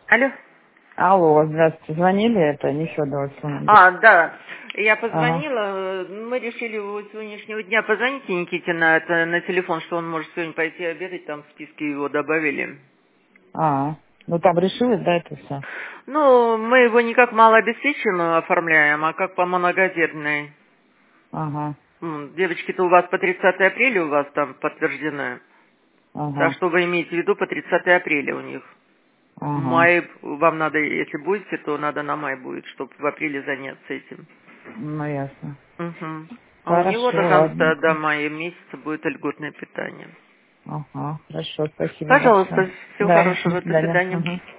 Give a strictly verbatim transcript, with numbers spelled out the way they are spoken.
Алло. Алло, здравствуйте. Звонили, это не Федорова. А, да. Я Ага. позвонила. Мы решили у сегодняшнего дня позвонить Никите на, это, на телефон, что он может сегодня пойти обедать, там в списке его добавили. А, ну там решилось, да, это все? Ну, мы его не как малообеспеченную оформляем, а как по многодетной. Ага, М, Девочки-то у вас по тридцатое апреля у вас там подтверждены. Так ага, что вы имеете в виду по тридцатое апреля у них. ага. Май вам надо, если будете, то надо на май будет, чтобы в апреле заняться этим. Ну, ясно. Угу. А у него Хорошо, до конца, до ладненько. мая месяца будет льготное питание. Ага, хорошо, спасибо большое. Пожалуйста, всего Да, до хорошего, до свидания. свидания. Угу.